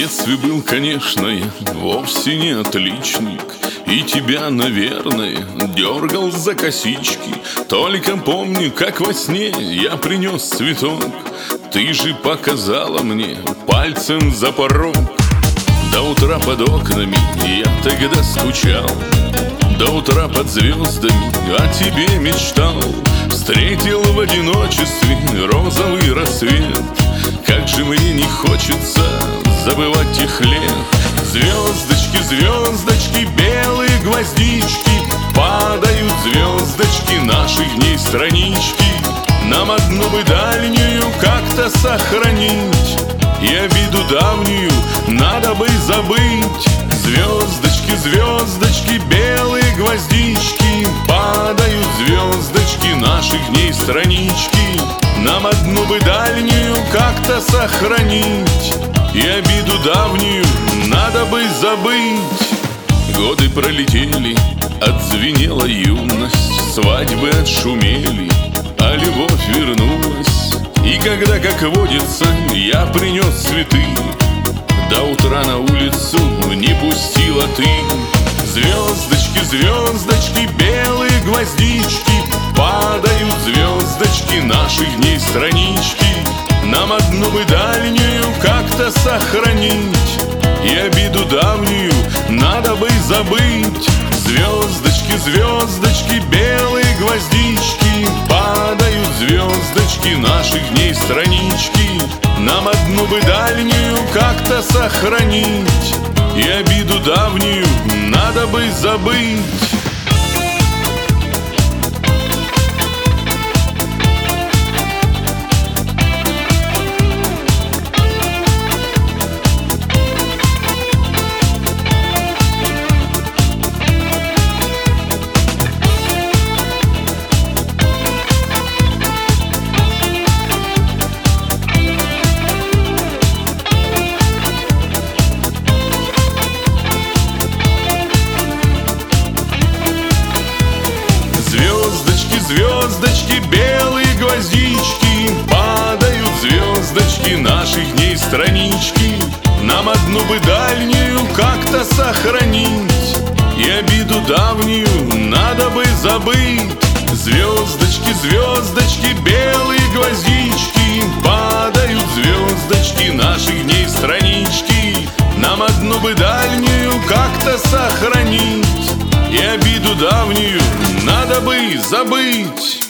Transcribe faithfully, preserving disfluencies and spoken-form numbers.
детстве был, конечно, я вовсе не отличник, и тебя, наверное, дергал за косички. Только помню, как во сне я принес цветок. Ты же показала мне пальцем за порог. До утра под окнами я тогда скучал, до утра под звездами о тебе мечтал. Встретил в одиночестве розовый рассвет. Как же мне не хочется забывать их лет. Звездочки, звездочки, белые гвоздички, падают звездочки наших дней странички. Нам одну бы дальнюю как-то сохранить, и обиду давнюю надо бы забыть. Звездочки, звездочки, белые гвоздички, падают звездочки наших дней странички. Нам одну бы дальнюю как-то сохранить, и обиду давнюю надо бы забыть. Годы пролетели, отзвенела юность, свадьбы отшумели, а любовь вернулась. И когда, как водится, я принес цветы, до утра на улицу не пустила ты. Звездочки, звездочки, белые гвоздички, падают звездочки наших дней странички. Нам одну бы дальнюю как-то сохранить, и обиду давнюю надо бы забыть. Звездочки, звездочки, белые гвоздички, падают звездочки наших дней странички. Нам одну бы дальнюю как-то сохранить, и обиду давнюю надо бы забыть. Звездочки, белые гвоздички, падают звездочки наших дней странички. Нам одну бы дальнюю как-то сохранить, и обиду давнюю надо бы забыть. Звездочки, звездочки, белые гвоздички, падают звездочки наших дней странички. Нам одну бы дальнюю как-то сохранить, и обиду давнюю надо бы забыть.